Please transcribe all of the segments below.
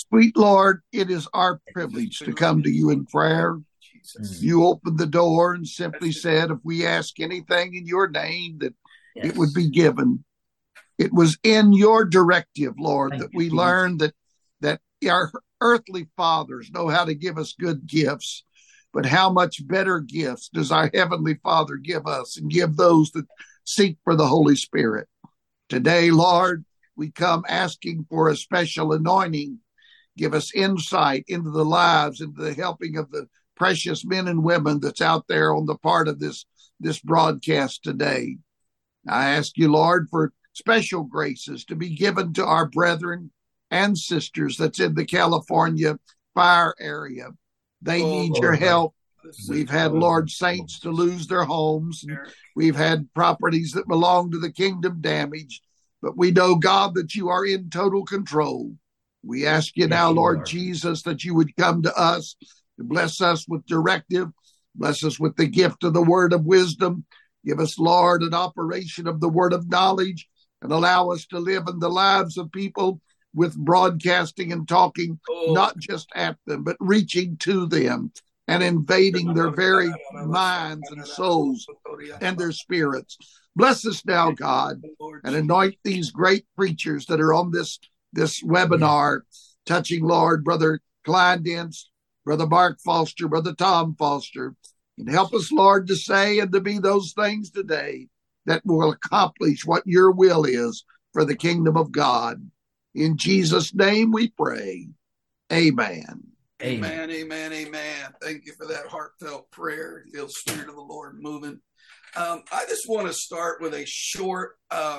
Sweet Lord, it is our privilege to come to you in prayer. You opened the door and simply said, if we ask anything in your name, that it would be given. It was in your directive, Lord, that we learned that our earthly fathers know how to give us good gifts, but how much better gifts does our Heavenly Father give us and give those that seek for the Holy Spirit? Today, Lord, we come asking for a special anointing. Give us insight into the lives, into the helping of the precious men and women that's out there on the part of this broadcast today. I ask you, Lord, for special graces to be given to our brethren and sisters that's in the California fire area. They need your help. We've had, Lord, saints to lose their homes. And we've had properties that belong to the kingdom damaged. But we know, God, that you are in total control. We ask you now, Lord Jesus, that you would come to us to bless us with directive, bless us with the gift of the word of wisdom. Give us, Lord, an operation of the word of knowledge, and allow us to live in the lives of people with broadcasting and talking, not just at them, but reaching to them and invading their very minds and souls and their spirits. Bless us now, God, and anoint these great preachers that are on this webinar, touching, Lord, Brother Clyde Dentz, Brother Mark Foster, Brother Tom Foster, and help us, Lord, to say and to be those things today that will accomplish what your will is for the kingdom of God. In Jesus' name we pray. Amen. Amen, amen, amen. Thank you for that heartfelt prayer. Feel the Spirit of the Lord moving. I just want to start with a short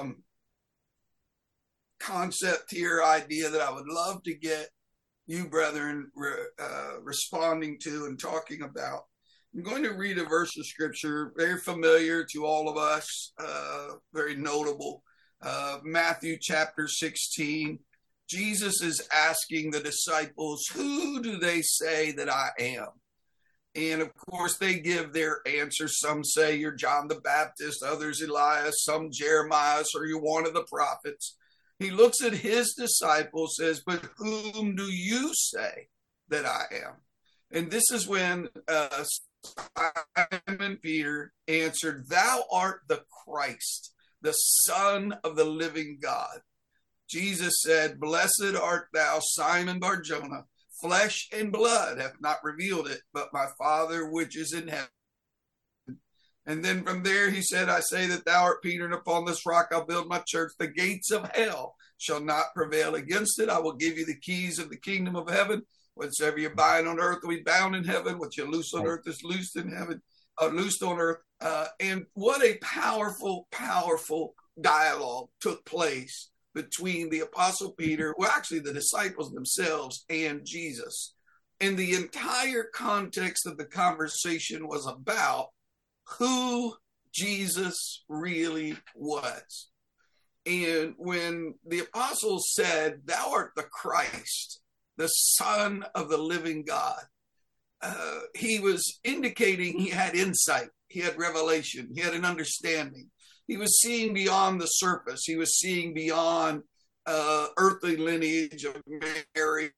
concept here, idea that I would love to get you, brethren, responding to and talking about. I'm going to read a verse of scripture, very familiar to all of us, very notable. Matthew chapter 16. Jesus is asking the disciples, who do they say that I am? And of course, they give their answer. Some say you're John the Baptist, others Elias, some Jeremiah, or you're one of the prophets. He looks at his disciples, says, but whom do you say that I am? And this is when Simon Peter answered, thou art the Christ, the Son of the living God. Jesus said, blessed art thou, Simon Bar-Jonah, flesh and blood hath not revealed it, but my Father which is in heaven. And then from there he said, I say that thou art Peter, and upon this rock I'll build my church. The gates of hell shall not prevail against it. I will give you the keys of the kingdom of heaven. Whatsoever you bind on earth will be bound in heaven. What you loose on earth is loosed in heaven, loosed on earth. And what a powerful, powerful dialogue took place between the Apostle Peter, well, actually the disciples themselves, and Jesus. And the entire context of the conversation was about who Jesus really was. And when the apostles said, thou art the Christ, the Son of the living God, he was indicating he had insight, he had revelation, he had an understanding. He was seeing beyond the surface. He was seeing beyond earthly lineage of Mary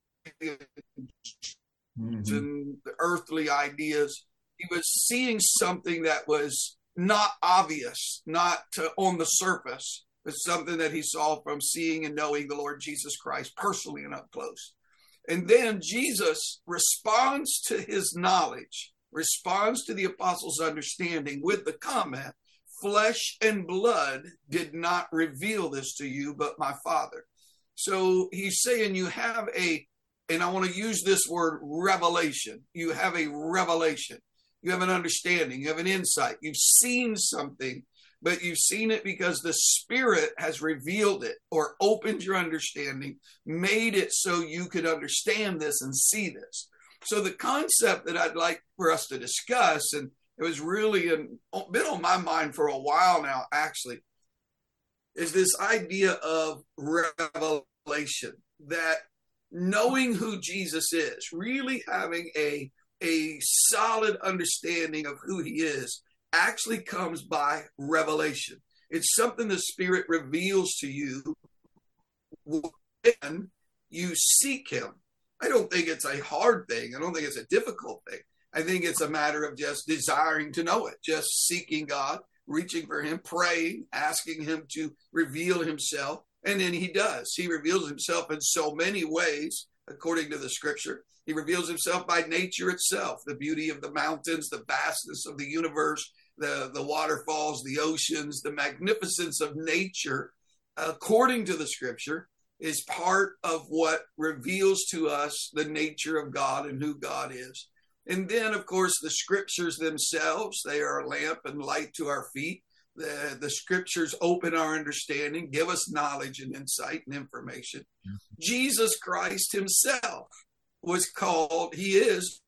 and the earthly ideas. He was seeing something that was not obvious, not on the surface, but something that he saw from seeing and knowing the Lord Jesus Christ personally and up close. And then Jesus responds to his knowledge, responds to the apostles' understanding with the comment, flesh and blood did not reveal this to you, but my Father. So he's saying you have and I want to use this word, revelation. You have a revelation. You have an understanding. You have an insight. You've seen something, but you've seen it because the Spirit has revealed it or opened your understanding, made it so you could understand this and see this. So the concept that I'd like for us to discuss, and it was really been on my mind for a while now, actually, is this idea of revelation, that knowing who Jesus is, really having a solid understanding of who he is, actually comes by revelation. It's something the Spirit reveals to you when you seek him. I don't think it's a hard thing. I don't think it's a difficult thing. I think it's a matter of just desiring to know it, just seeking God, reaching for him, praying, asking him to reveal himself. And then he does. He reveals himself in so many ways, according to the scripture. He reveals himself by nature itself, the beauty of the mountains, the vastness of the universe, the waterfalls, the oceans, the magnificence of nature, according to the scripture, is part of what reveals to us the nature of God and who God is. And then, of course, the scriptures themselves, they are a lamp and light to our feet. The scriptures open our understanding, give us knowledge and insight and information. Jesus Christ himself was called, he is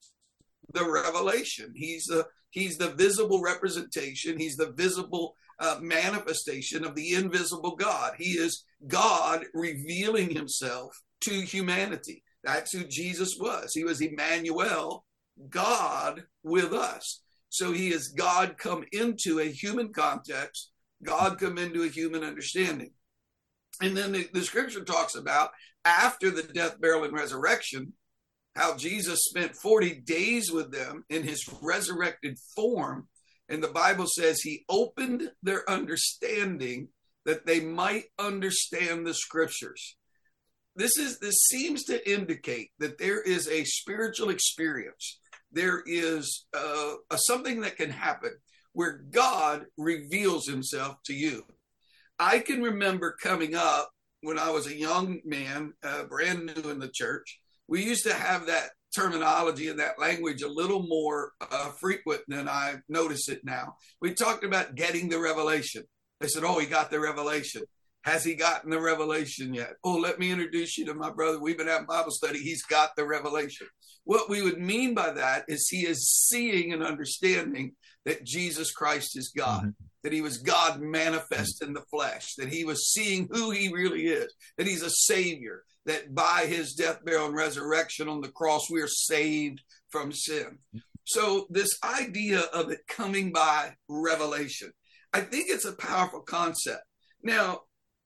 the revelation. He's the visible representation. He's the visible manifestation of the invisible God. He is God revealing himself to humanity. That's who Jesus was. He was Emmanuel, God with us. So he is God come into a human context, God come into a human understanding. And then the scripture talks about after the death, burial, and resurrection, how Jesus spent 40 days with them in his resurrected form. And the Bible says he opened their understanding that they might understand the scriptures. This seems to indicate that there is a spiritual experience. There is something that can happen where God reveals himself to you. I can remember coming up when I was a young man, brand new in the church. We used to have that terminology and that language a little more frequent than I notice it now. We talked about getting the revelation. They said, oh, he got the revelation. Has he gotten the revelation yet? Oh, let me introduce you to my brother. We've been having Bible study. He's got the revelation. What we would mean by that is he is seeing and understanding that Jesus Christ is God, that he was God manifest in the flesh, that he was seeing who he really is, that he's a savior, that by his death, burial, and resurrection on the cross, we are saved from sin. So this idea of it coming by revelation, I think it's a powerful concept. Now,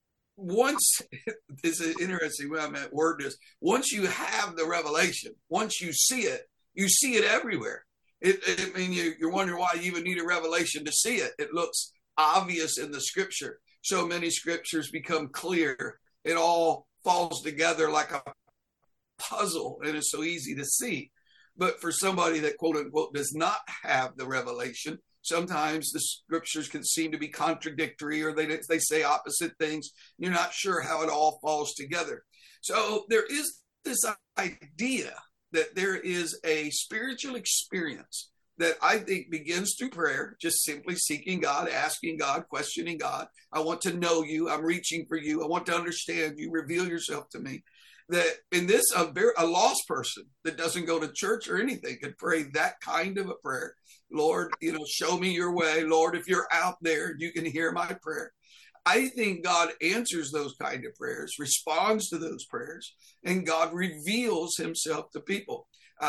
once, this is interesting way I meant word this, once you have the revelation, once you see it everywhere. I mean, you're wondering why you even need a revelation to see it. It looks obvious in the scripture. So many scriptures become clear. It all falls together like a puzzle, and it's so easy to see. But for somebody that, quote unquote, does not have the revelation, sometimes the scriptures can seem to be contradictory, or they say opposite things. You're not sure how it all falls together. So there is this idea that there is a spiritual experience that I think begins through prayer, just simply seeking God, asking God, questioning God. I want to know you. I'm reaching for you. I want to understand you. Reveal yourself to me. That in this, a lost person that doesn't go to church or anything could pray that kind of a prayer. Lord, show me your way. Lord, if you're out there, you can hear my prayer. I think God answers those kind of prayers, responds to those prayers, and God reveals himself to people.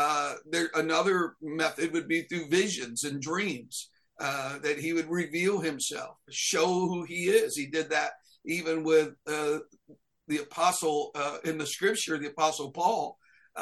Another method would be through visions and dreams, that he would reveal himself, show who he is. He did that even with the apostle in the scripture, the apostle Paul.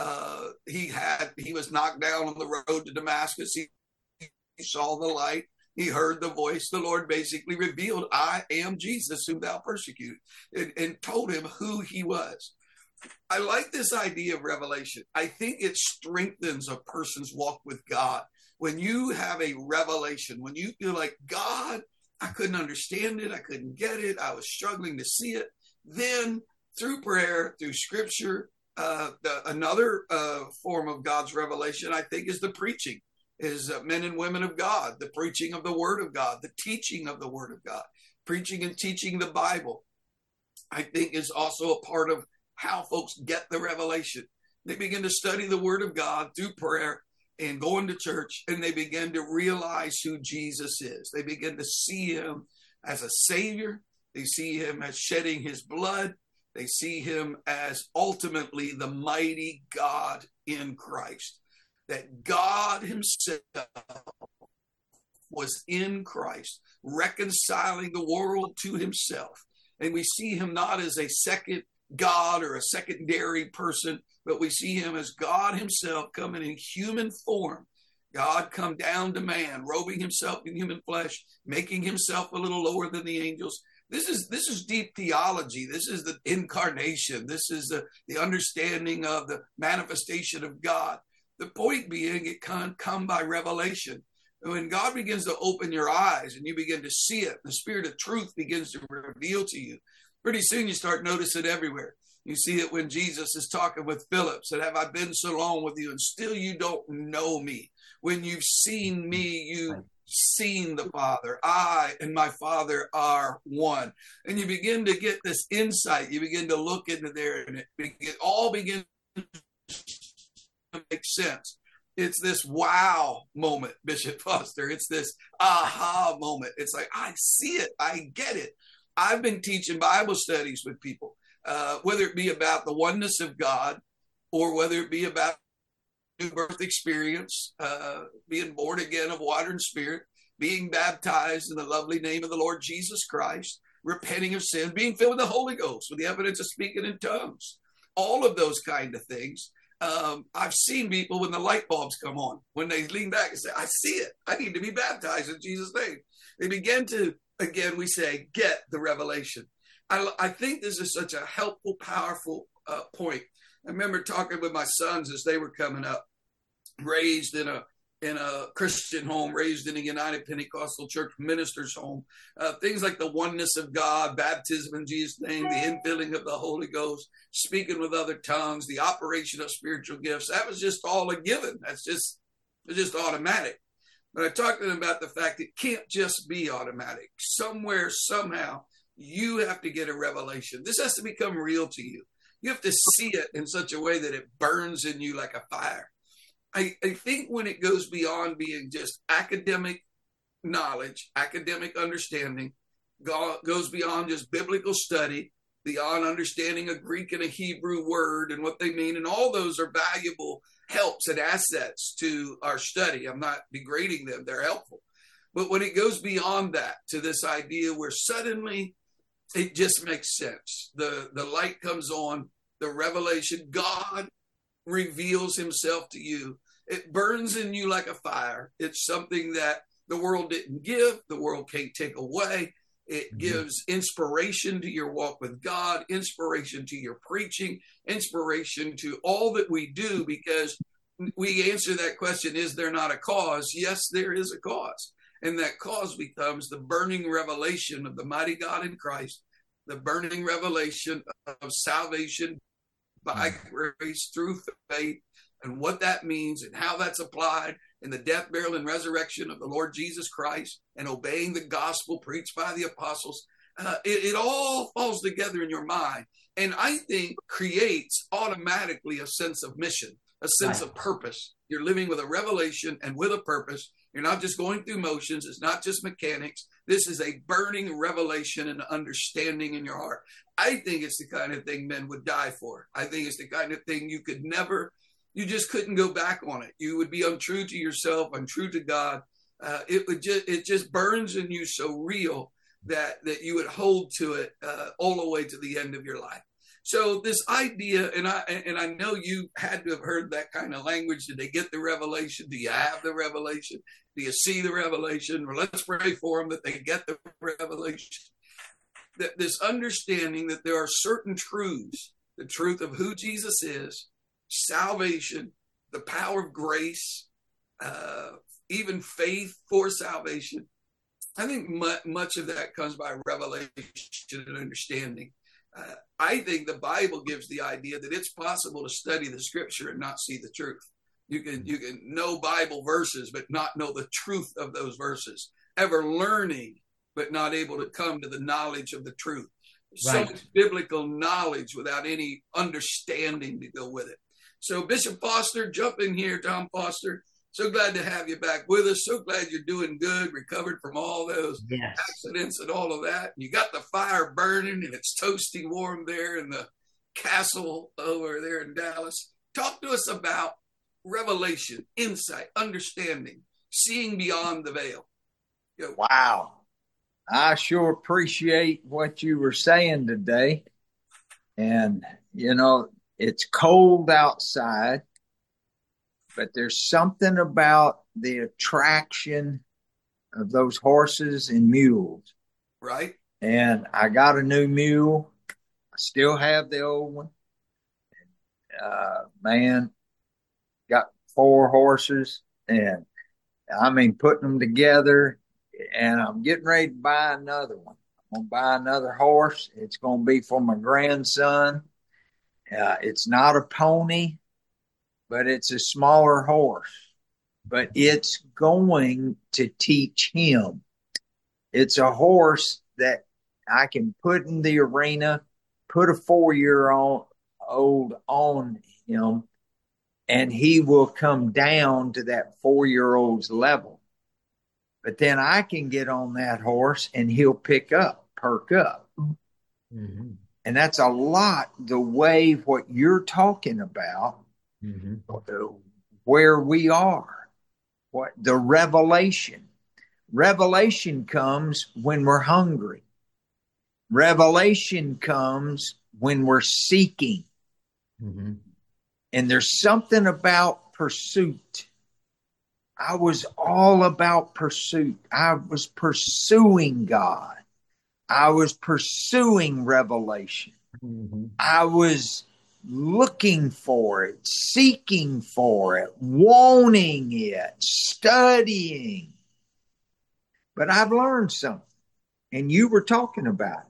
He was knocked down on the road to Damascus. He saw the light. He heard the voice. The Lord basically revealed, I am Jesus whom thou persecutest, and told him who he was. I like this idea of revelation. I think it strengthens a person's walk with God. When you have a revelation, when you feel like, God, I couldn't understand it. I couldn't get it. I was struggling to see it. Then through prayer, through scripture, another form of God's revelation, I think, is the preaching. Is men and women of God, the preaching of the word of God, the teaching of the word of God, preaching and teaching the Bible, I think is also a part of how folks get the revelation. They begin to study the word of God through prayer and going to church, and they begin to realize who Jesus is. They begin to see him as a savior. They see him as shedding his blood. They see him as ultimately the mighty God in Christ. That God himself was in Christ, reconciling the world to himself. And we see him not as a second God or a secondary person, but we see him as God himself coming in human form. God come down to man, robing himself in human flesh, making himself a little lower than the angels. This is deep theology. This is the incarnation. This is the understanding of the manifestation of God. The point being, it can come by revelation. When God begins to open your eyes and you begin to see it, the spirit of truth begins to reveal to you. Pretty soon you start noticing it everywhere. You see it when Jesus is talking with Philip, said, have I been so long with you and still you don't know me? When you've seen me, you've seen the Father. I and my Father are one. And you begin to get this insight. You begin to look into there and it all begins to make sense. It's this wow moment, Bishop Foster. It's this aha moment. It's like, I see it. I get it. I've been teaching Bible studies with people, whether it be about the oneness of God or whether it be about new birth experience, being born again of water and spirit, being baptized in the lovely name of the Lord Jesus Christ, repenting of sin, being filled with the Holy Ghost, with the evidence of speaking in tongues, all of those kind of things. I've seen people when the light bulbs come on, when they lean back and say, I see it. I need to be baptized in Jesus' name. They begin to, again, we say, get the revelation. I think this is such a helpful, powerful point. I remember talking with my sons as they were coming up, raised in a Christian home, raised in a United Pentecostal Church minister's home, things like the oneness of God, baptism in Jesus' name, the infilling of the Holy Ghost, speaking with other tongues, the operation of spiritual gifts. That was just all a given. It's just automatic. But I talked to them about the fact it can't just be automatic. Somewhere, somehow, you have to get a revelation. This has to become real to you. You have to see it in such a way that it burns in you like a fire. I think when it goes beyond being just academic knowledge, academic understanding, goes beyond just biblical study, beyond understanding a Greek and a Hebrew word and what they mean, and all those are valuable helps and assets to our study. I'm not degrading them. They're helpful. But when it goes beyond that to this idea where suddenly it just makes sense, the light comes on, the revelation, God reveals himself to you. It burns in you like a fire. It's something that the world didn't give, the world can't take away. It gives inspiration to your walk with God, inspiration to your preaching, inspiration to all that we do, because we answer that question, is there not a cause? Yes, there is a cause. And that cause becomes the burning revelation of the mighty God in Christ, the burning revelation of salvation by grace through faith, and what that means and how that's applied in the death, burial, and resurrection of the Lord Jesus Christ, and obeying the gospel preached by the apostles. It all falls together in your mind, and I think creates automatically a sense of mission, a sense of purpose. You're living with a revelation and with a purpose. You're not just going through motions. It's not just mechanics. This is a burning revelation and understanding in your heart. I think it's the kind of thing men would die for. I think it's the kind of thing you just couldn't go back on it. You would be untrue to yourself, untrue to God. It just burns in you so real that you would hold to it all the way to the end of your life. So this idea, and I know you had to have heard that kind of language. Did they get the revelation? Do you have the revelation? Do you see the revelation? Well, let's pray for them that they get the revelation. That this understanding that there are certain truths, the truth of who Jesus is, salvation, the power of grace, even faith for salvation. I think much of that comes by revelation and understanding. I think the Bible gives the idea that it's possible to study the scripture and not see the truth. You can know Bible verses, but not know the truth of those verses. Ever learning, but not able to come to the knowledge of the truth. So much biblical knowledge without any understanding to go with it. So Bishop Foster, jump in here, Tom Foster. So glad to have you back with us. So glad you're doing good, recovered from all those accidents and all of that. You got the fire burning and it's toasty warm there in the castle over there in Dallas. Talk to us about revelation, insight, understanding, seeing beyond the veil. Go. Wow. I sure appreciate what you were saying today. And, it's cold outside, but there's something about the attraction of those horses and mules. Right. And I got a new mule. I still have the old one. Man, got 4 horses, and putting them together, and I'm getting ready to buy another one. I'm going to buy another horse. It's going to be for my grandson. It's not a pony, but it's a smaller horse. But it's going to teach him. It's a horse that I can put in the arena, put a 4-year-old on him, and he will come down to that 4-year-old's level. But then I can get on that horse and he'll perk up. Mm-hmm. And that's a lot the way what you're talking about, mm-hmm. Where we are, what the revelation. Revelation comes when we're hungry. Revelation comes when we're seeking. Mm-hmm. And there's something about pursuit. I was all about pursuit. I was pursuing God. I was pursuing revelation. Mm-hmm. I was looking for it, seeking for it, wanting it, studying. But I've learned something, and you were talking about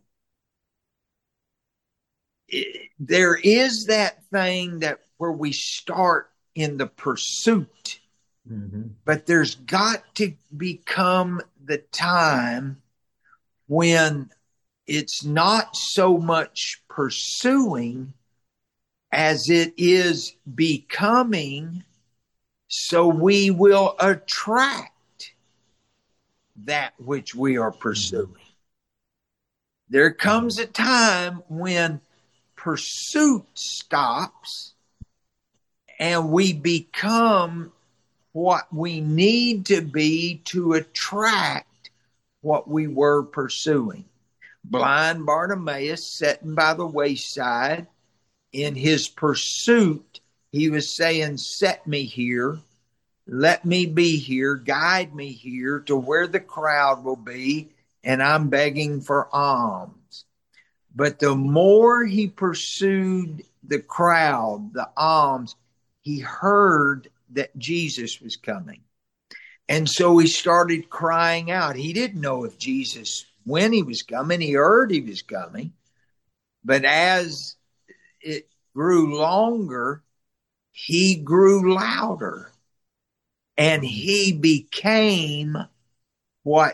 it. There is that thing that where we start in the pursuit, mm-hmm. but there's got to become the time when it's not so much pursuing as it is becoming, so we will attract that which we are pursuing. There comes a time when pursuit stops and we become what we need to be to attract what we were pursuing. Blind Bartimaeus sitting by the wayside, in his pursuit, he was saying, set me here, let me be here, guide me here to where the crowd will be, and I'm begging for alms. But the more he pursued the crowd, the alms, he heard that Jesus was coming. And so he started crying out. He didn't know if Jesus, when he was coming, he heard he was coming. But as it grew longer, he grew louder. And he became what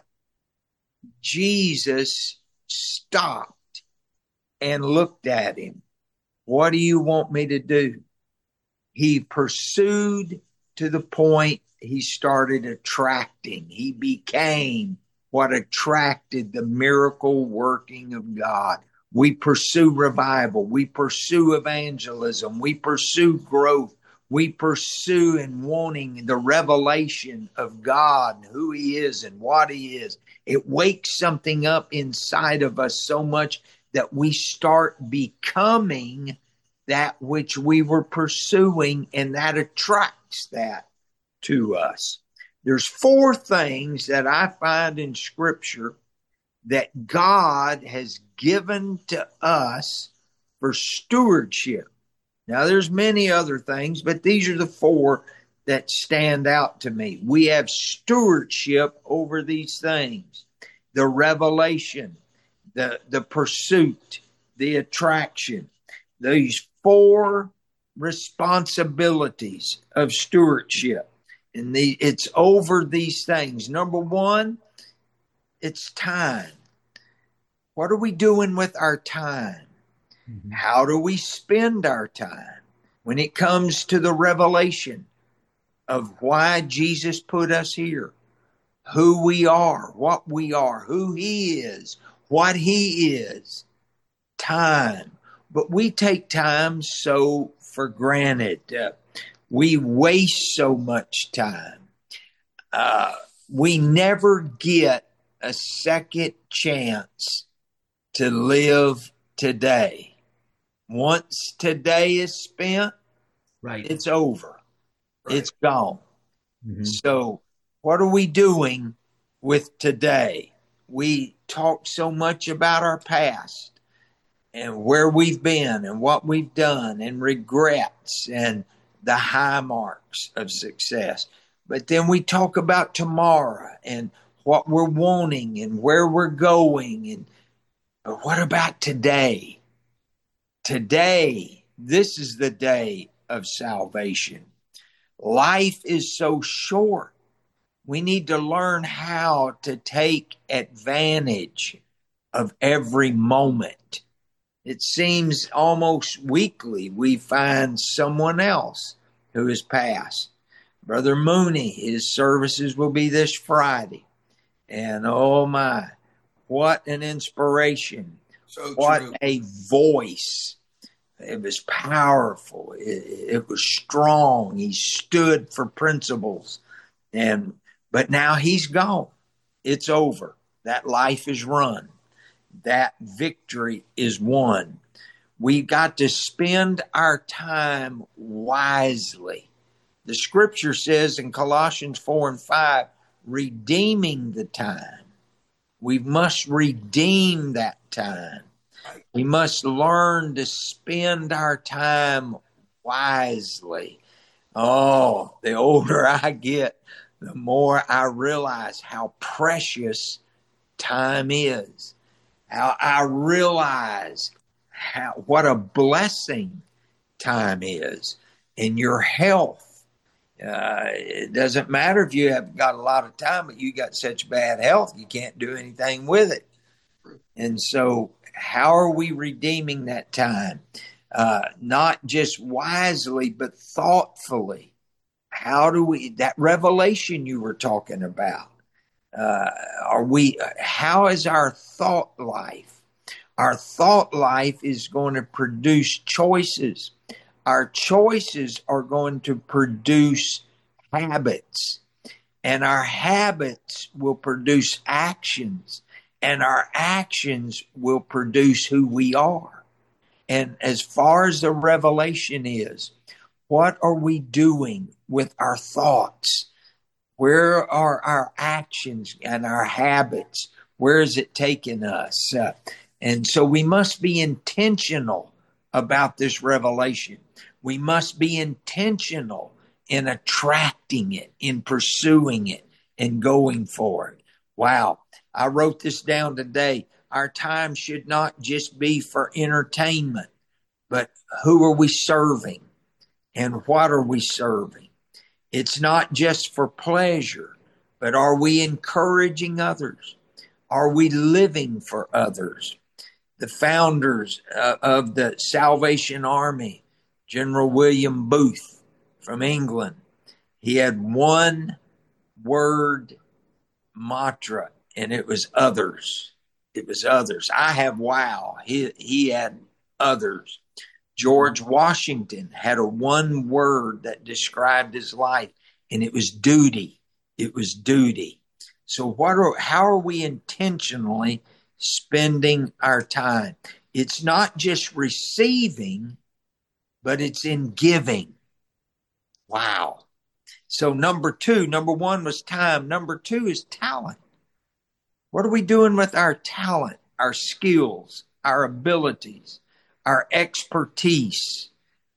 Jesus stopped and looked at him. What do you want me to do? He pursued to the point he started attracting. He became what attracted the miracle working of God. We pursue revival. We pursue evangelism. We pursue growth. We pursue in wanting the revelation of God, who he is and what he is. It wakes something up inside of us so much that we start becoming that which we were pursuing, and that attracts that to us. There's 4 things that I find in Scripture that God has given to us for stewardship. Now, there's many other things, but these are the 4 that stand out to me. We have stewardship over these things. The revelation, the pursuit, the attraction. These 4 responsibilities of stewardship. And it's over these things. Number 1, it's time. What are we doing with our time? Mm-hmm. How do we spend our time? When it comes to the revelation of why Jesus put us here, who we are, what we are, who he is, what he is, time. But we take time so for granted. We waste so much time. We never get a second chance to live today. Once today is spent, Right. it's over. Right. It's gone. Mm-hmm. So what are we doing with today? We talk so much about our past and where we've been and what we've done and regrets and the high marks of success. But then we talk about tomorrow and what we're wanting and where we're going. And but what about today? Today, this is the day of salvation. Life is so short. We need to learn how to take advantage of every moment. It seems almost weekly we find someone else who has passed. Brother Mooney, his services will be this Friday. And oh my, what an inspiration. So what true. a voice. It was powerful. It was strong. He stood for principles. But now he's gone. It's over. That life is run. That victory is won. We've got to spend our time wisely. The scripture says in Colossians 4:5, redeeming the time. We must redeem that time. We must learn to spend our time wisely. Oh, the older I get, the more I realize how precious time is. How I realize what a blessing time is. And your health. It doesn't matter if you have got a lot of time, but you got such bad health, you can't do anything with it. And so how are we redeeming that time? Not just wisely, but thoughtfully. How do we, that revelation you were talking about, how is our thought life? Our thought life is going to produce choices. Our choices are going to produce habits, and our habits will produce actions, and our actions will produce who we are. And as far as the revelation is, what are we doing with our thoughts? Where are our actions and our habits? Where is it taking us? And so we must be intentional about this revelation. We must be intentional in attracting it, in pursuing it, and going for it. Wow. I wrote this down today. Our time should not just be for entertainment, but who are we serving and what are we serving? It's not just for pleasure, but are we encouraging others? Are we living for others? The founders of the Salvation Army, General William Booth from England, he had one word mantra, and it was others. It was others. I have wow. He had others. George Washington had a one word that described his life, and it was duty. It was duty. So how are we intentionally spending our time? It's not just receiving, but it's in giving. Wow. So number one was time. Number two is talent. What are we doing with our talent, our skills, our abilities, our expertise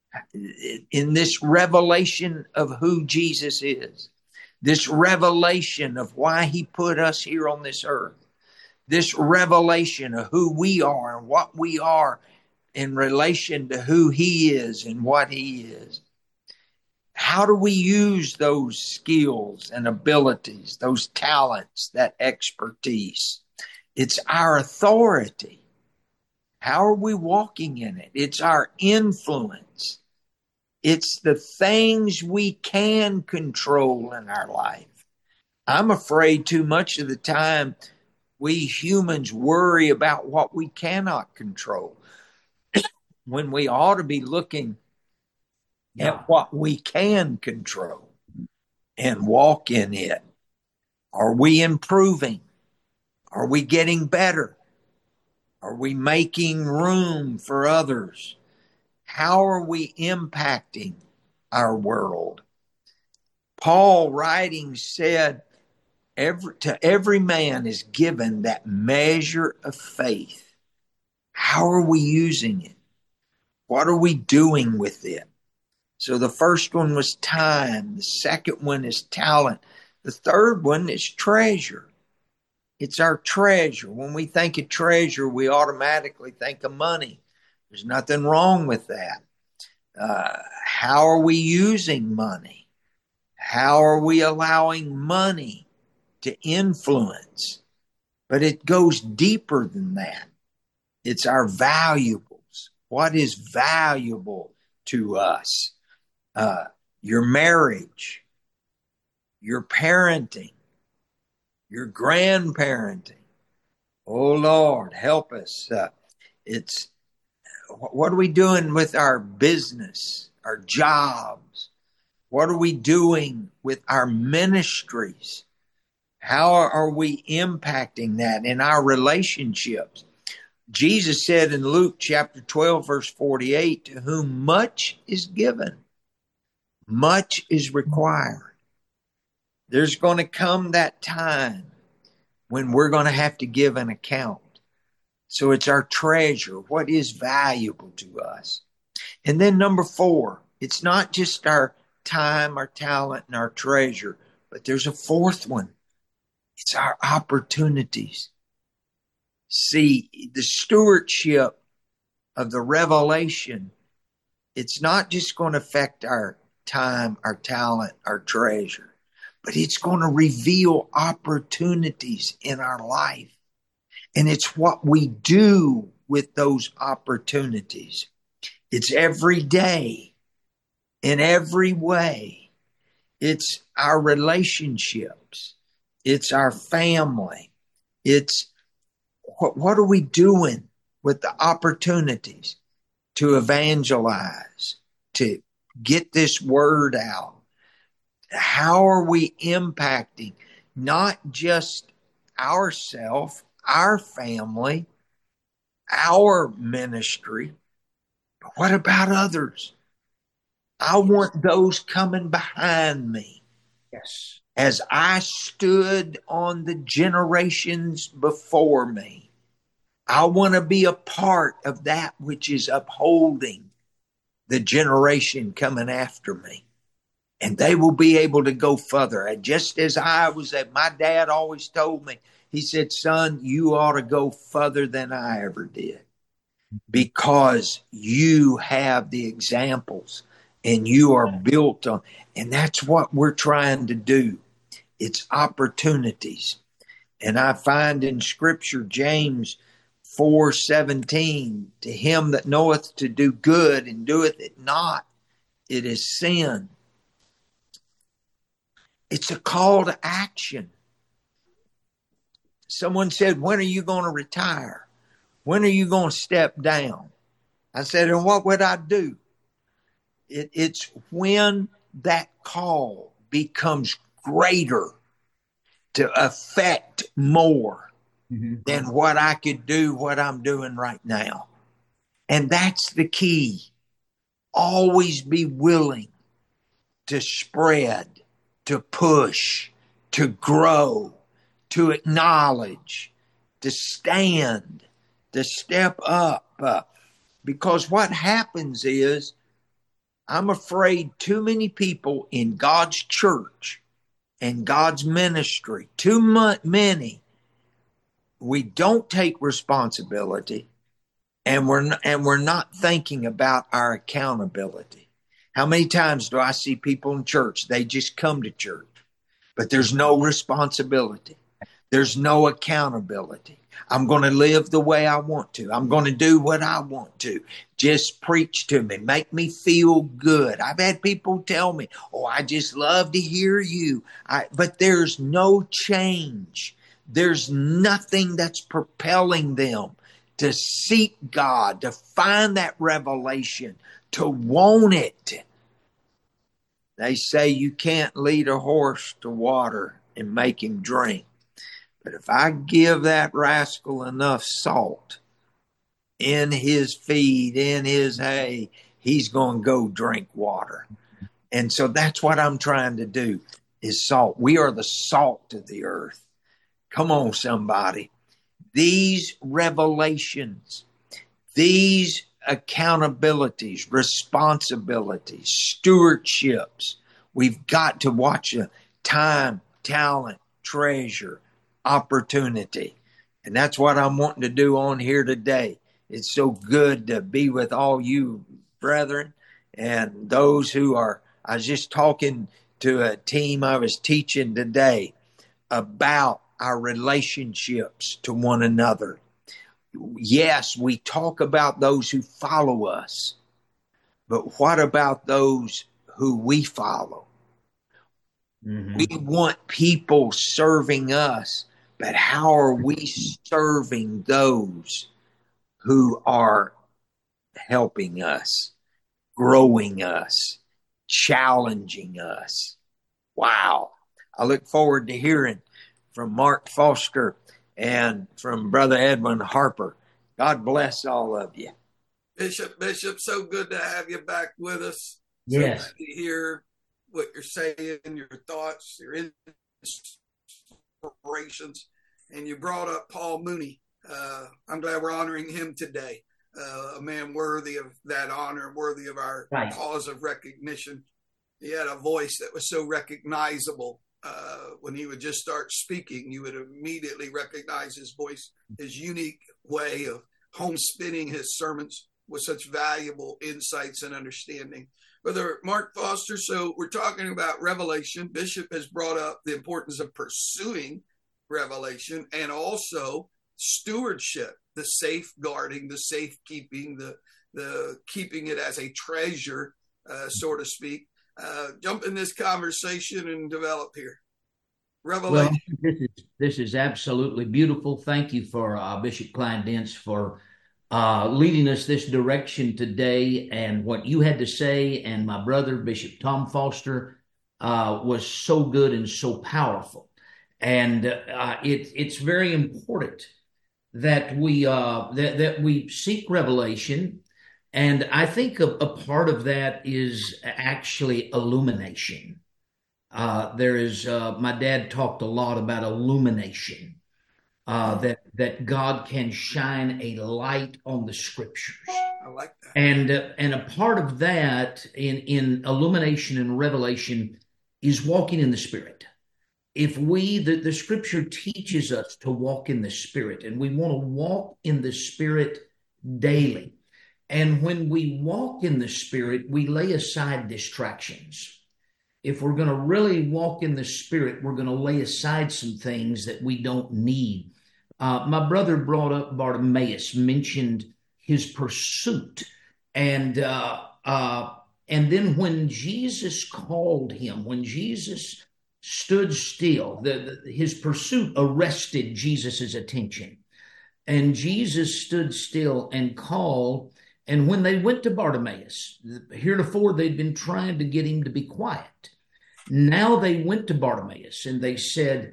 in this revelation of who Jesus is, this revelation of why he put us here on this earth, this revelation of who we are and what we are in relation to who he is and what he is? How do we use those skills and abilities, those talents, that expertise? It's our authority. How are we walking in it? It's our influence. It's the things we can control in our life. I'm afraid too much of the time we humans worry about what we cannot control when we ought to be looking at what we can control and walk in it. Are we improving? Are we getting better? Are we making room for others? How are we impacting our world? Paul writing said, to every man is given that measure of faith. How are we using it? What are we doing with it? So the first one was time. The second one is talent. The third one is treasure. It's our treasure. When we think of treasure, we automatically think of money. There's nothing wrong with that. How are we using money? How are we allowing money to influence? But it goes deeper than that. It's our valuables. What is valuable to us? Your marriage, your parenting, your grandparenting. Oh Lord, help us. It's what are we doing with our business, our jobs? What are we doing with our ministries? How are we impacting that in our relationships? Jesus said in Luke chapter 12, verse 48, to whom much is given, much is required. There's going to come that time when we're going to have to give an account. So it's our treasure, what is valuable to us. And then number 4, it's not just our time, our talent, and our treasure, but there's a fourth one. It's our opportunities. See, the stewardship of the revelation, it's not just going to affect our time, our talent, our treasure, but it's going to reveal opportunities in our life. And it's what we do with those opportunities. It's every day, in every way. It's our relationships. It's our family. It's what are we doing with the opportunities to evangelize, to get this word out? How are we impacting not just ourselves, our family, our ministry, but what about others? I want those coming behind me. Yes. As I stood on the generations before me, I want to be a part of that which is upholding the generation coming after me. And they will be able to go further. Just as my dad always told me, he said, son, you ought to go further than I ever did because you have the examples and you are built on. And that's what we're trying to do. It's opportunities. And I find in Scripture, James 4:17, to him that knoweth to do good and doeth it not, it is sin. It's a call to action. Someone said, when are you going to retire? When are you going to step down? I said, and what would I do? It's when that call becomes greater to affect more than what I could do, what I'm doing right now. And that's the key. Always be willing to spread, to push, to grow, to acknowledge, to stand, to step up. Because what happens is, I'm afraid too many people in God's church and God's ministry, too many, we don't take responsibility and we're not thinking about our accountability. How many times do I see people in church? They just come to church, but there's no responsibility. There's no accountability. I'm going to live the way I want to. I'm going to do what I want to. Just preach to me. Make me feel good. I've had people tell me, oh, I just love to hear you. But there's no change. There's nothing that's propelling them to seek God, to find that revelation, to want it. They say you can't lead a horse to water and make him drink. But if I give that rascal enough salt in his feed, in his hay, he's going to go drink water. And so that's what I'm trying to do is salt. We are the salt of the earth. Come on, somebody. These revelations, these accountabilities, responsibilities, stewardships, we've got to watch the time, talent, treasure, opportunity. And that's what I'm wanting to do on here today. It's so good to be with all you brethren and those who are, I was just talking to a team I was teaching today about our relationships to one another. Yes, we talk about those who follow us, but what about those who we follow? Mm-hmm. We want people serving us, but how are we serving those who are helping us, growing us, challenging us? Wow. I look forward to hearing from Mark Foster and from Brother Edwin Harper. God bless all of you. Bishop, so good to have you back with us. Yes. So good to hear what you're saying, your thoughts, your inspirations. And you brought up Paul Mooney. I'm glad we're honoring him today. A man worthy of that honor, worthy of our cause of recognition. He had a voice that was so recognizable. When he would just start speaking, you would immediately recognize his voice, his unique way of home-spinning his sermons with such valuable insights and understanding. Brother Mark Foster, so we're talking about revelation. Bishop has brought up the importance of pursuing revelation and also stewardship, the safeguarding, the safekeeping, the keeping it as a treasure, so to speak. Jump in this conversation and develop here. Revelation. Well, this is absolutely beautiful. Thank you for Bishop Klein-Dentz for leading us this direction today, and what you had to say, and my brother Bishop Tom Foster was so good and so powerful. And it's very important that we seek revelation. And I think a part of that is actually illumination. My dad talked a lot about illumination, that God can shine a light on the scriptures. I like that. And a part of that in illumination and revelation is walking in the Spirit. If the scripture teaches us to walk in the Spirit, and we want to walk in the Spirit daily. And when we walk in the Spirit, we lay aside distractions. If we're going to really walk in the Spirit, we're going to lay aside some things that we don't need. My brother brought up Bartimaeus, mentioned his pursuit. And then when Jesus called him, when Jesus stood still, his pursuit arrested Jesus's attention. And Jesus stood still and called. And when they went to Bartimaeus, heretofore they'd been trying to get him to be quiet. Now they went to Bartimaeus and they said,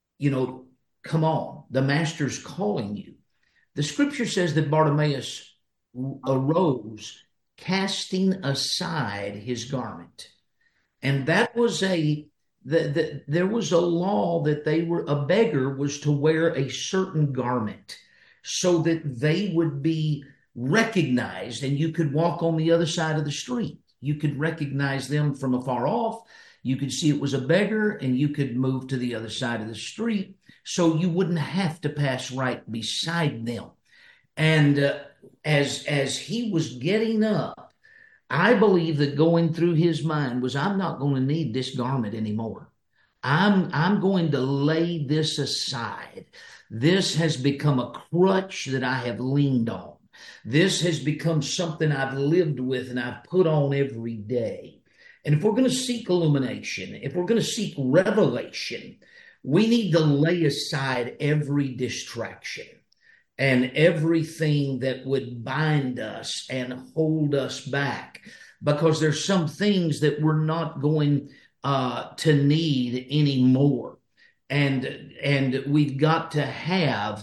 come on, the master's calling you. The scripture says that Bartimaeus arose, casting aside his garment. And that was there was a law that a beggar was to wear a certain garment so that they would be recognized, and you could walk on the other side of the street. You could recognize them from afar off. You could see it was a beggar, and you could move to the other side of the street so you wouldn't have to pass right beside them. And as he was getting up, I believe that going through his mind was, I'm not going to need this garment anymore. I'm going to lay this aside. This has become a crutch that I have leaned on. This has become something I've lived with and I've put on every day. And if we're going to seek illumination, if we're going to seek revelation, we need to lay aside every distraction and everything that would bind us and hold us back, because there's some things that we're not going to need anymore. And we've got to have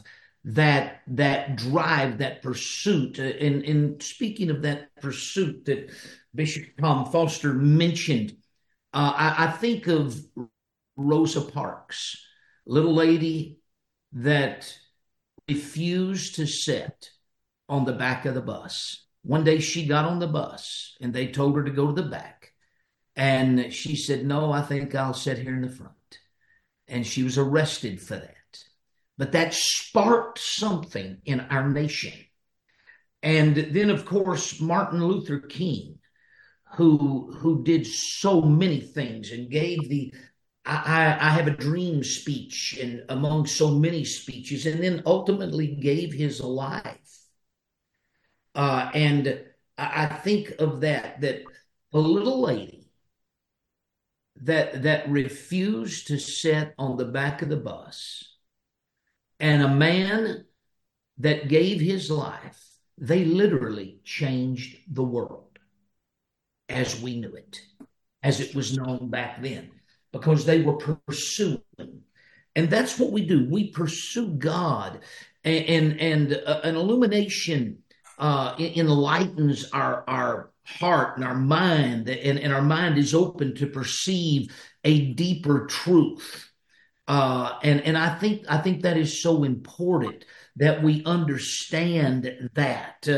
that drive, that pursuit. And speaking of that pursuit that Bishop Tom Foster mentioned, I think of Rosa Parks, little lady that refused to sit on the back of the bus. One day she got on the bus and they told her to go to the back. And she said, no, I think I'll sit here in the front. And she was arrested for that. But that sparked something in our nation. And then, of course, Martin Luther King, who did so many things and gave the I have a dream speech and among so many speeches, and then ultimately gave his life. And I think of that a little lady that refused to sit on the back of the bus, and a man that gave his life, they literally changed the world as we knew it, as it was known back then, because they were pursuing. And that's what we do. We pursue God, and an illumination enlightens our heart and our mind, and our mind is open to perceive a deeper truth. And I think that is so important that we understand that.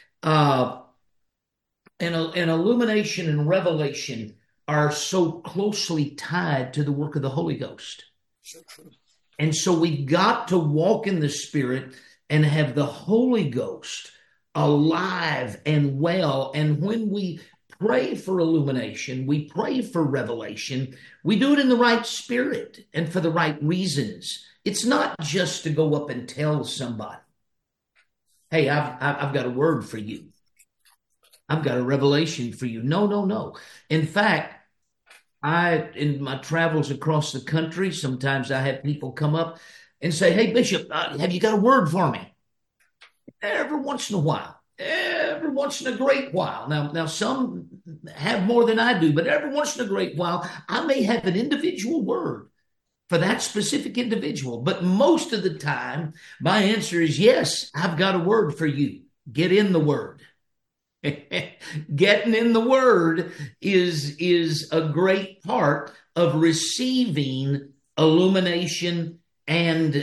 And illumination and revelation are so closely tied to the work of the Holy Ghost. So true. And so we've got to walk in the Spirit and have the Holy Ghost alive and well. And when we pray for illumination, we pray for revelation, we do it in the right spirit and for the right reasons. It's not just to go up and tell somebody, hey, I've got a word for you. I've got a revelation for you. No. In fact, in my travels across the country, sometimes I have people come up and say, hey, Bishop, have you got a word for me? Every once in a while. Every once in a great while. Now some have more than I do, but every once in a great while, I may have an individual word for that specific individual. But most of the time, my answer is yes, I've got a word for you. Get in the word. Getting in the word is a great part of receiving illumination and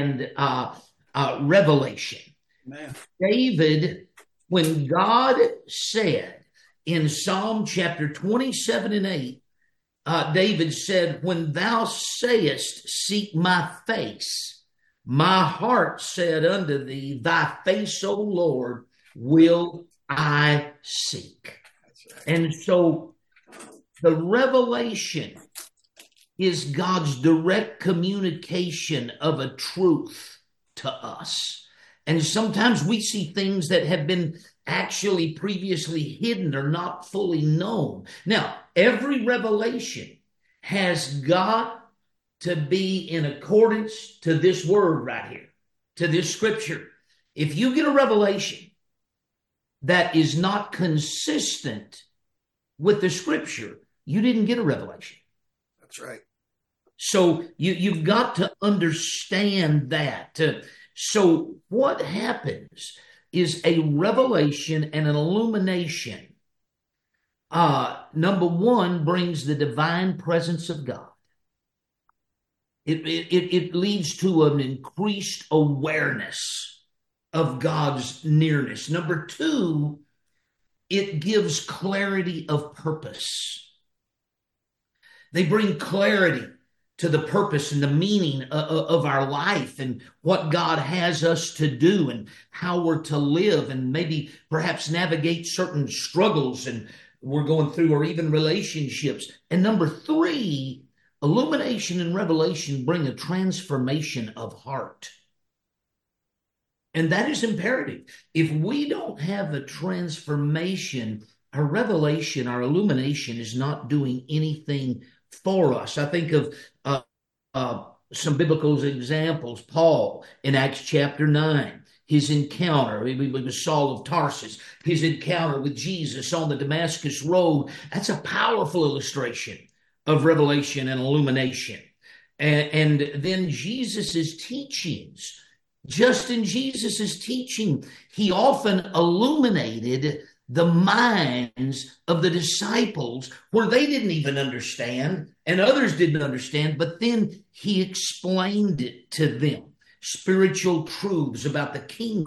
revelation. Man. David, when God said in Psalm chapter 27 and 8, David said, when thou sayest, seek my face, my heart said unto thee, thy face, O Lord, will I seek. That's right. And so the revelation is God's direct communication of a truth to us. And sometimes we see things that have been actually previously hidden or not fully known. Now, every revelation has got to be in accordance to this word right here, to this scripture. If you get a revelation that is not consistent with the scripture, you didn't get a revelation. That's right. So you've got to understand that. So what happens is a revelation and an illumination. Number one, brings the divine presence of God. It leads to an increased awareness of God's nearness. Number two, it gives clarity of purpose. They bring clarity to the purpose and the meaning of our life and what God has us to do and how we're to live and maybe perhaps navigate certain struggles and we're going through, or even relationships. And number three, illumination and revelation bring a transformation of heart. And that is imperative. If we don't have a transformation, our revelation, our illumination is not doing anything for us. I think of some biblical examples. Paul in Acts chapter 9, his encounter with Saul of Tarsus, his encounter with Jesus on the Damascus road. That's a powerful illustration of revelation and illumination. And then Jesus's teachings just in Jesus' teaching, he often illuminated the minds of the disciples where they didn't even understand and others didn't understand, but then he explained it to them. Spiritual truths about the kingdom.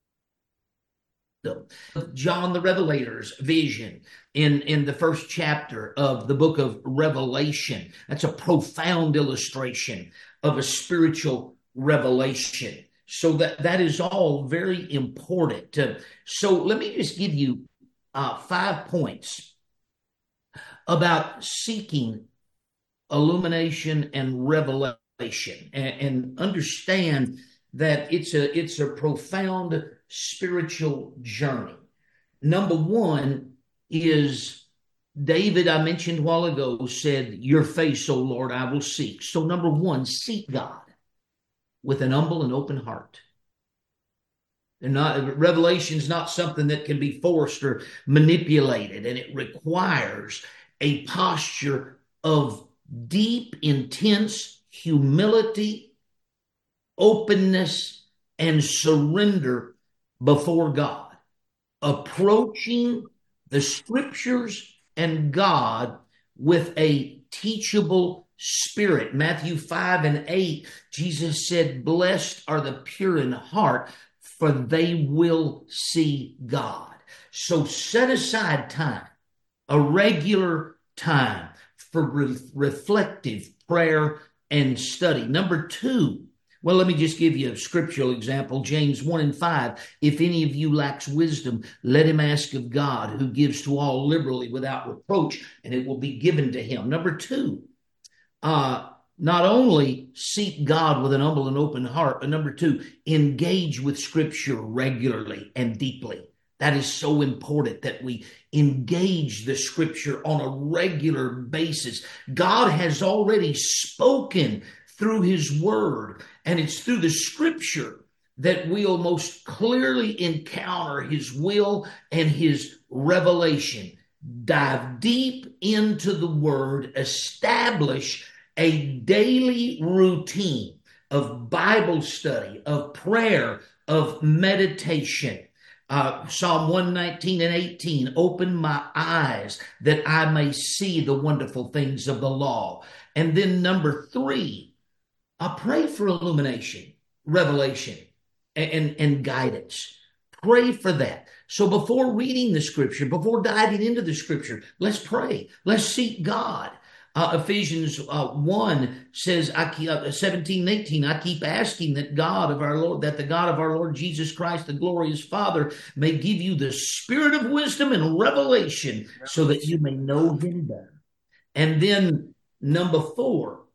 John the Revelator's vision in the first chapter of the book of Revelation. That's a profound illustration of a spiritual revelation. So that is all very important. So let me just give you 5 points about seeking illumination and revelation, and understand that it's a profound spiritual journey. Number one is David, I mentioned a while ago, said, "Your face, O Lord, I will seek." So number one, seek God with an humble and open heart. Revelation is not something that can be forced or manipulated, and it requires a posture of deep, intense humility, openness, and surrender before God, approaching the scriptures and God with a teachable spirit. Matthew 5:8, Jesus said, "Blessed are the pure in heart, for they will see God." So set aside time, a regular time for reflective prayer and study. Number two, well, let me just give you a scriptural example. James 1:5, "If any of you lacks wisdom, let him ask of God, who gives to all liberally without reproach, and it will be given to him." Number two, not only seek God with an humble and open heart, but number two, engage with scripture regularly and deeply. That is so important that we engage the scripture on a regular basis. God has already spoken through his word, and it's through the scripture that we'll most clearly encounter his will and his revelation. Dive deep into the word, establish a daily routine of Bible study, of prayer, of meditation. Psalm 119:18, "Open my eyes that I may see the wonderful things of the law." And then number three, pray for illumination, revelation, and guidance. Pray for that. So before reading the scripture, before diving into the scripture, let's pray. Let's seek God. Ephesians 1 says, 17:18, "I keep asking that the God of our Lord Jesus Christ, the glorious Father, may give you the spirit of wisdom and revelation so that you may know him better." And then number four,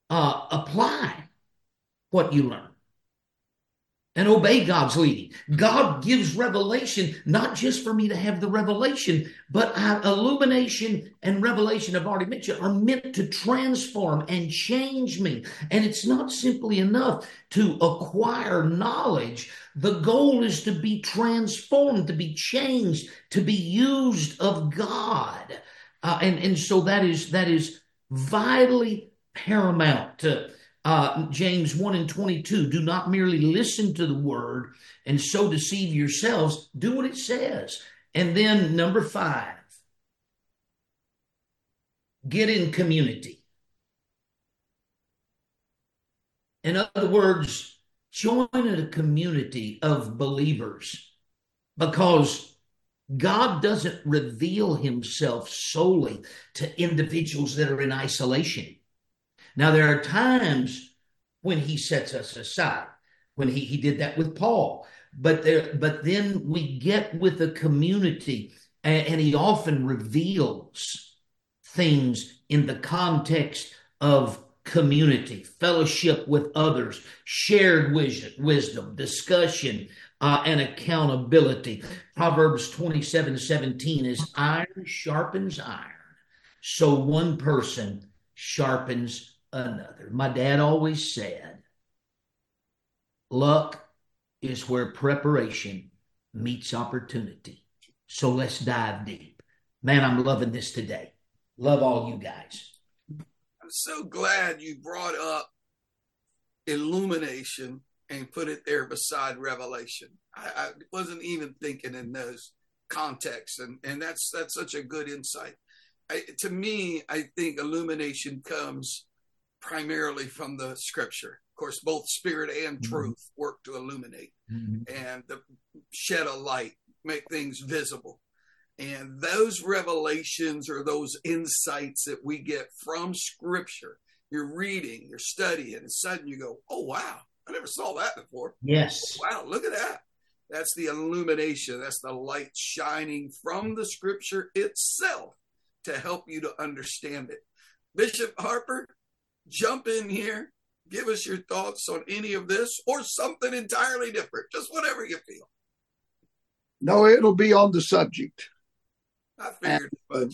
apply what you learn and obey God's leading. God gives revelation, not just for me to have the revelation, but illumination and revelation, I've already mentioned, are meant to transform and change me. And it's not simply enough to acquire knowledge. The goal is to be transformed, to be changed, to be used of God. And so that is vitally paramount to James 1:22, "Do not merely listen to the word and so deceive yourselves." Do what it says. And then number 5, get in community. In other words, join a community of believers, because God doesn't reveal himself solely to individuals that are in isolation. Now, there are times when he sets us aside, when he did that with Paul, but then we get with a community, and he often reveals things in the context of community, fellowship with others, shared wisdom, discussion, and accountability. Proverbs 27:17 is, "Iron sharpens iron, so one person sharpens another." My dad always said, luck is where preparation meets opportunity. So let's dive deep. Man, I'm loving this today. Love all you guys. I'm so glad you brought up illumination and put it there beside Revelation. I wasn't even thinking in those contexts, and that's such a good insight. To me, I think illumination comes primarily from the Scripture. Of course, both spirit and truth work to illuminate and shed a light, make things visible. And those revelations or those insights that we get from Scripture, you're reading, you're studying, and suddenly you go, oh, wow, I never saw that before. Yes. Oh, wow, look at that. That's the illumination. That's the light shining from the Scripture itself to help you to understand it. Bishop Harper, jump in here. Give us your thoughts on any of this or something entirely different. Just whatever you feel. No, it'll be on the subject. I figured much.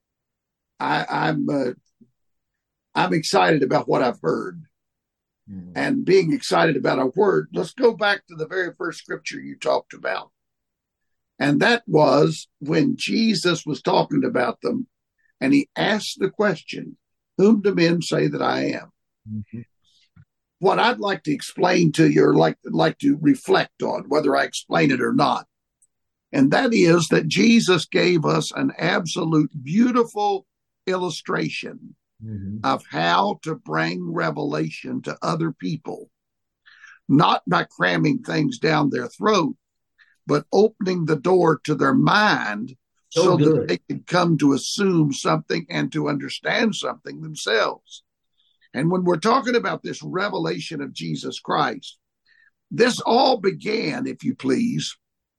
I'm excited about what I've heard. And being excited about a word, let's go back to the very first scripture you talked about. And that was when Jesus was talking about them, and he asked the question, whom do men say that I am? Mm-hmm. What I'd like to explain to you, or like to reflect on, whether I explain it or not, and that is that Jesus gave us an absolute beautiful illustration of how to bring revelation to other people, not by cramming things down their throat, but opening the door to their mind so that they can come to assume something and to understand something themselves. And when we're talking about this revelation of Jesus Christ, this all began, if you please,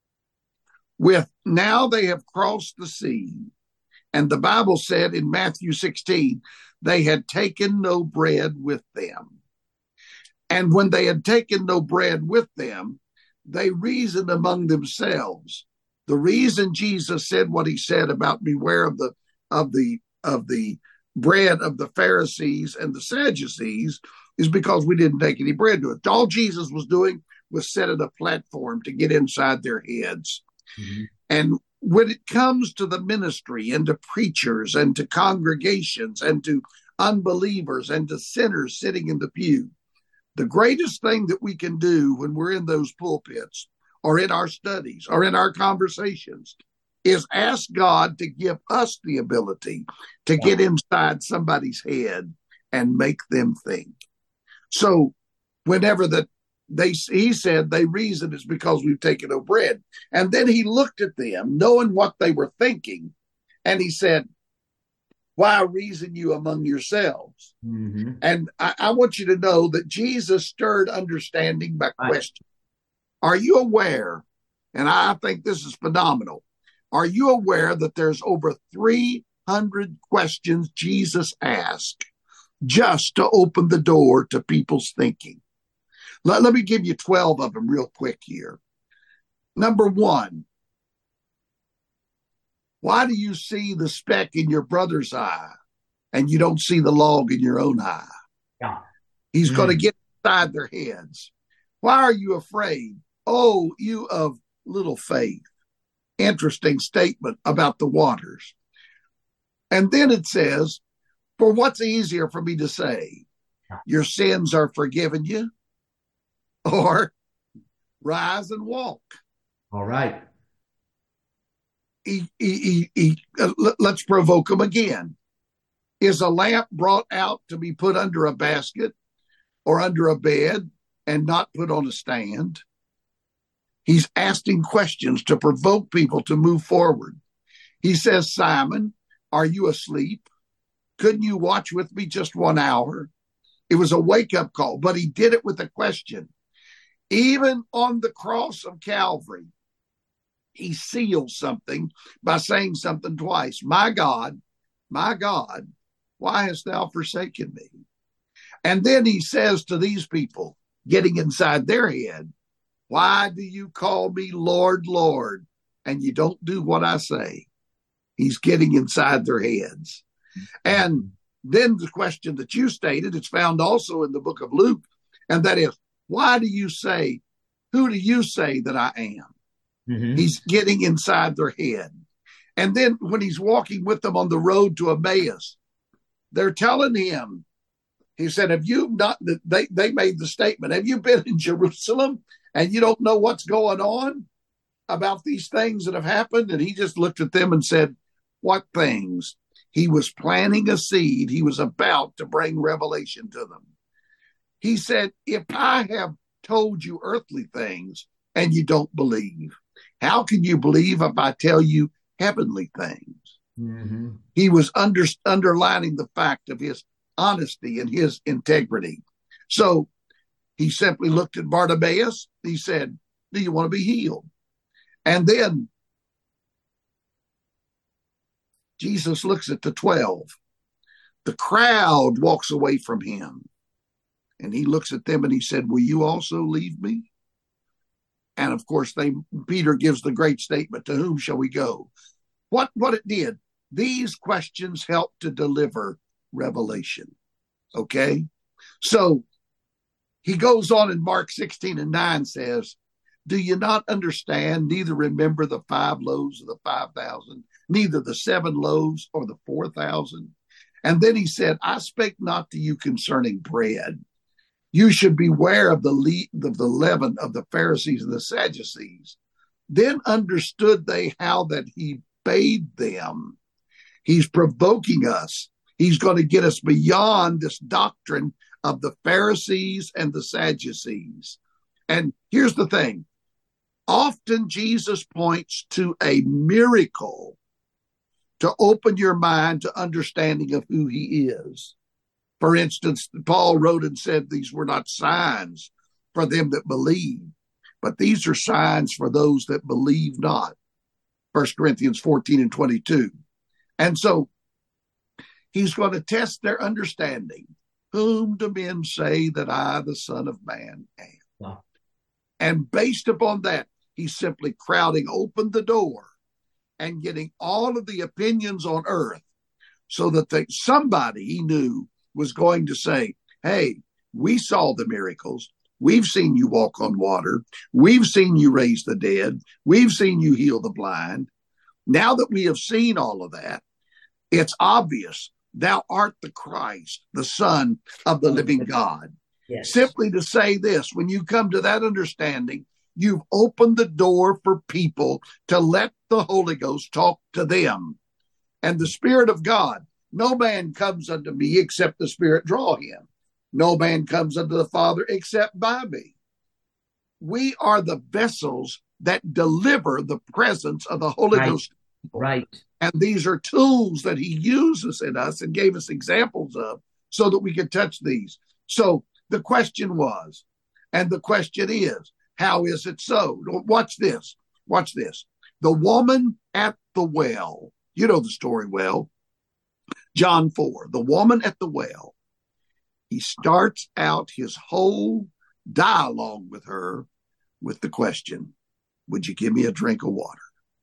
with now they have crossed the sea. And the Bible said in Matthew 16, they had taken no bread with them. And when they had taken no bread with them, they reasoned among themselves. The reason Jesus said what he said about beware of the bread of the Pharisees and the Sadducees is because we didn't take any bread to it. All Jesus was doing was setting a platform to get inside their heads. And when it comes to the ministry and to preachers and to congregations and to unbelievers and to sinners sitting in the pew, the greatest thing that we can do when we're in those pulpits or in our studies or in our conversations is ask God to give us the ability to get inside somebody's head and make them think. So whenever he said they reasoned it's because we've taken no bread. And then he looked at them knowing what they were thinking. And he said, why reason you among yourselves? And I want you to know that Jesus stirred understanding by question. Are you aware? And I think this is phenomenal. Are you aware that there's over 300 questions Jesus asked just to open the door to people's thinking? Let me give you 12 of them real quick here. Number one, why do you see the speck in your brother's eye and you don't see the log in your own eye? Yeah. He's going to get inside their heads. Why are you afraid? Oh, you of little faith. Interesting statement about the waters. And then it says, for what's easier for me to say? Your sins are forgiven you, or rise and walk. All right. Let's provoke him again. Is a lamp brought out to be put under a basket or under a bed and not put on a stand? He's asking questions to provoke people to move forward. He says, Simon, are you asleep? Couldn't you watch with me just 1 hour? It was a wake-up call, but he did it with a question. Even on the cross of Calvary, he seals something by saying something twice. My God, why hast thou forsaken me? And then he says to these people, getting inside their head, why do you call me Lord, Lord, and you don't do what I say? He's getting inside their heads. And then the question that you stated, it's found also in the book of Luke, and that is, who do you say that I am? He's getting inside their head. And then when he's walking with them on the road to Emmaus, they're telling him, He said, have you not, they made the statement, have you been in Jerusalem and you don't know what's going on about these things that have happened? And he just looked at them and said, what things? He was planting a seed. He was about to bring revelation to them. He said, if I have told you earthly things and you don't believe, how can you believe if I tell you heavenly things? Mm-hmm. He was underlining the fact of his honesty and his integrity. So he simply looked at Bartimaeus. He said, do you want to be healed? And then Jesus looks at the 12. The crowd walks away from him. And he looks at them and he said, will you also leave me? And of course, Peter gives the great statement, to whom shall we go? What it did, these questions helped to deliver revelation. Okay? So he goes on in Mark 16:9 says, do you not understand, neither remember the 5 loaves of the 5,000, neither the 7 loaves or the 4,000? And then he said, I spake not to you concerning bread. You should beware of the leaven of the Pharisees and the Sadducees. Then understood they how that he bade them. He's provoking us. He's going to get us beyond this doctrine of the Pharisees and the Sadducees. And here's the thing. Often Jesus points to a miracle to open your mind to understanding of who he is. For instance, Paul wrote and said these were not signs for them that believe, but these are signs for those that believe not. 1 Corinthians 14:22. And so he's going to test their understanding. Whom do men say that I, the Son of Man, am? Wow. And based upon that, he's simply crowding open the door and getting all of the opinions on earth so that somebody he knew was going to say, hey, we saw the miracles. We've seen you walk on water. We've seen you raise the dead. We've seen you heal the blind. Now that we have seen all of that, it's obvious thou art the Christ, the Son of the living God. Yes. Simply to say this, when you come to that understanding, you've opened the door for people to let the Holy Ghost talk to them. And the Spirit of God, no man comes unto me except the Spirit draw him. No man comes unto the Father except by me. We are the vessels that deliver the presence of the Holy Ghost. Right. And these are tools that he uses in us and gave us examples of so that we could touch these. So the question was, and the question is, how is it so? Watch this. Watch this. The woman at the well, you know the story well. John 4, the woman at the well. He starts out his whole dialogue with her with the question, would you give me a drink of water?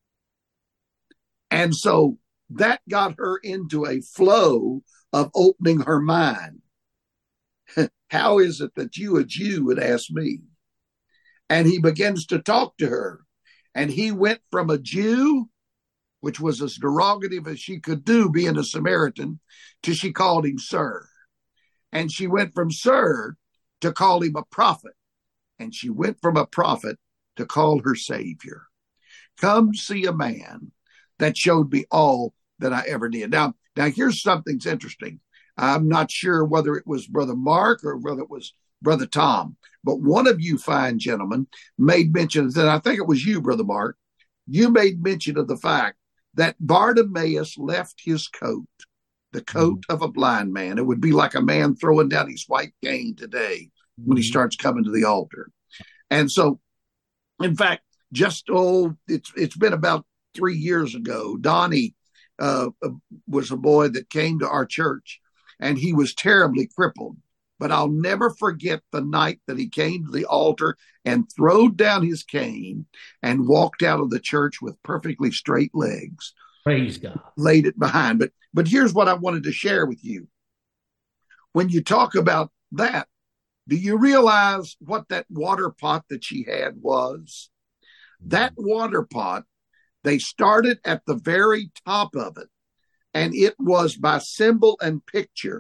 And so that got her into a flow of opening her mind. How is it that you, a Jew, would ask me? And he begins to talk to her. And he went from a Jew, which was as derogative as she could do, being a Samaritan, to she called him sir. And she went from sir to call him a prophet. And she went from a prophet to call her Savior. Come see a man that showed me all that I ever did. Now here's something's interesting. I'm not sure whether it was Brother Mark or whether it was Brother Tom, but one of you fine gentlemen made mention, and I think it was you, Brother Mark, you made mention of the fact that Bartimaeus left his coat, the coat of a blind man. It would be like a man throwing down his white cane today when he starts coming to the altar. And so, in fact, it's been about 3 years ago, Donnie was a boy that came to our church, and he was terribly crippled. But I'll never forget the night that he came to the altar and throwed down his cane and walked out of the church with perfectly straight legs. Praise God. Laid it behind. But here's what I wanted to share with you. When you talk about that, do you realize what that water pot that she had was? That water pot, they started at the very top of it, and it was by symbol and picture.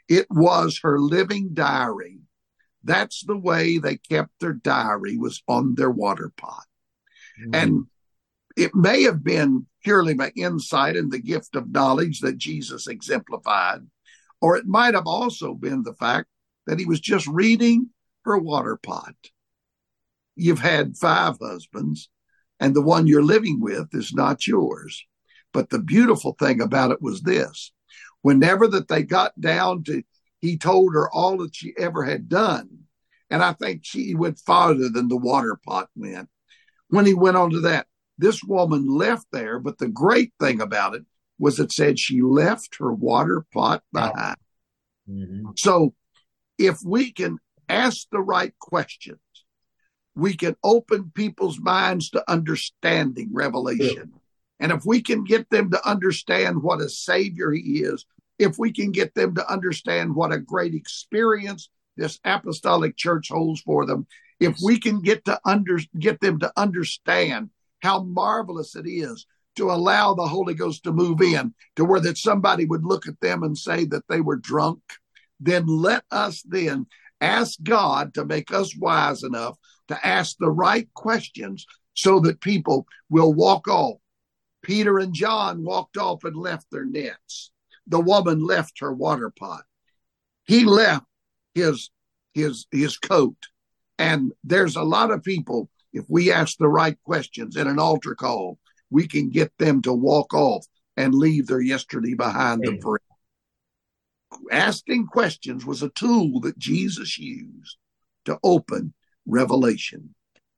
It was her living diary. That's the way they kept their diary, was on their water pot. Mm-hmm. And it may have been purely my insight and the gift of knowledge that Jesus exemplified, or it might have also been the fact that he was just reading her water pot. You've had 5 husbands, and the one you're living with is not yours. But the beautiful thing about it was this: whenever that they got down to, he told her all that she ever had done. And I think she went farther than the water pot went. When he went on to that, this woman left there. But the great thing about it was it said she left her water pot behind. Mm-hmm. So if we can ask the right questions, we can open people's minds to understanding revelation. Yeah. And if we can get them to understand what a Savior he is, if we can get them to understand what a great experience this apostolic church holds for them, if we can get them to understand how marvelous it is to allow the Holy Ghost to move in, to where that somebody would look at them and say that they were drunk, then let us then ask God to make us wise enough to ask the right questions so that people will walk off. Peter and John walked off and left their nets. The woman left her water pot. He left his coat. And there's a lot of people, if we ask the right questions in an altar call, we can get them to walk off and leave their yesterday behind them forever. Asking questions was a tool that Jesus used to open revelation.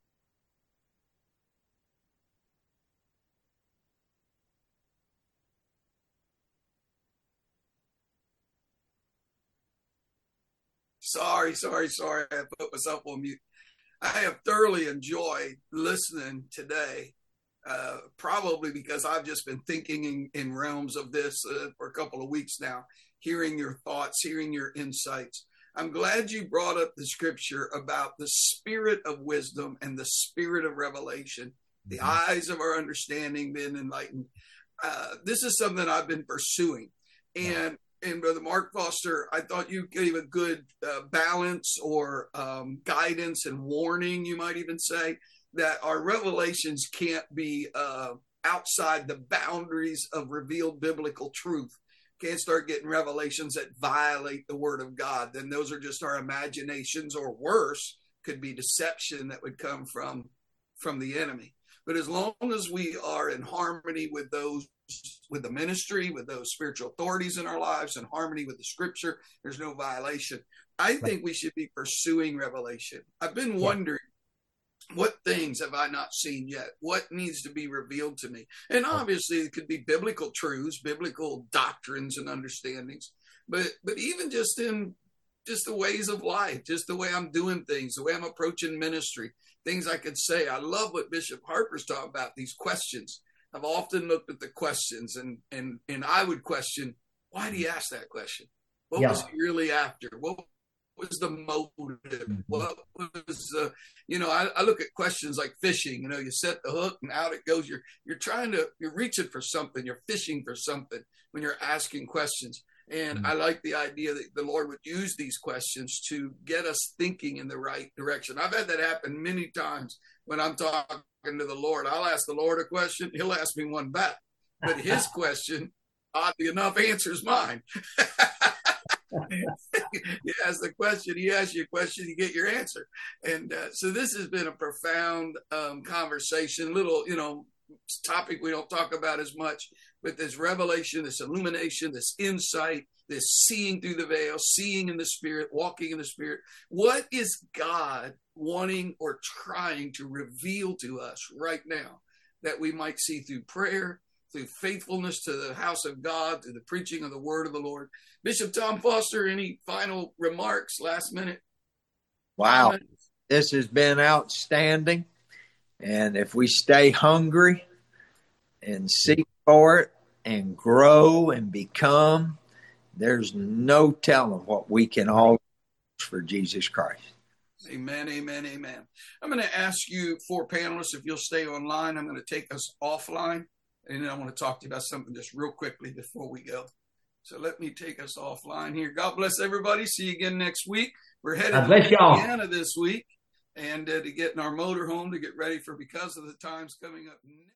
Sorry. I put myself on mute. I have thoroughly enjoyed listening today, probably because I've just been thinking in realms of this for a couple of weeks now, hearing your thoughts, hearing your insights. I'm glad you brought up the scripture about the spirit of wisdom and the spirit of revelation, the eyes of our understanding being enlightened. This is something I've been pursuing. And Brother Mark Foster, I thought you gave a good balance or guidance and warning, you might even say, that our revelations can't be outside the boundaries of revealed biblical truth. Can't start getting revelations that violate the word of God. Then those are just our imaginations, or worse, could be deception that would come from the enemy. But as long as we are in harmony with those, with the ministry, with those spiritual authorities in our lives, in harmony with the scripture, there's no violation. I think we should be pursuing revelation. I've been wondering, what things have I not seen yet? What needs to be revealed to me? And obviously it could be biblical truths, biblical doctrines and understandings, but even just in just the ways of life, just the way I'm doing things, the way I'm approaching ministry, things I could say. I love what Bishop Harper's talking about, these questions. I've often looked at the questions and I would question, why do you ask that question? What was he really after? What was the motive? What was the, I look at questions like fishing, you set the hook and out it goes. You're reaching for something. You're fishing for something when you're asking questions. And I like the idea that the Lord would use these questions to get us thinking in the right direction. I've had that happen many times when I'm talking to the Lord. I'll ask the Lord a question. He'll ask me one back. But his question, oddly enough, answers mine. You ask the question, he asks you a question, you get your answer. And so this has been a profound conversation, little, topic we don't talk about as much, but this revelation, this illumination, this insight, this seeing through the veil, seeing in the spirit, walking in the spirit. What is God wanting or trying to reveal to us right now that we might see through prayer, through faithfulness to the house of God, through the preaching of the word of the Lord? Bishop Tom Foster, any final remarks, last minute? Wow. This has been outstanding. And if we stay hungry and seek for it and grow and become, there's no telling what we can all do for Jesus Christ. Amen, amen, amen. I'm going to ask you 4 panelists, if you'll stay online. I'm going to take us offline, and then I want to talk to you about something just real quickly before we go. So let me take us offline here. God bless everybody. See you again next week. We're headed God bless to y'all. Indiana this week and to get in our motorhome to get ready for Because of the Times coming up next.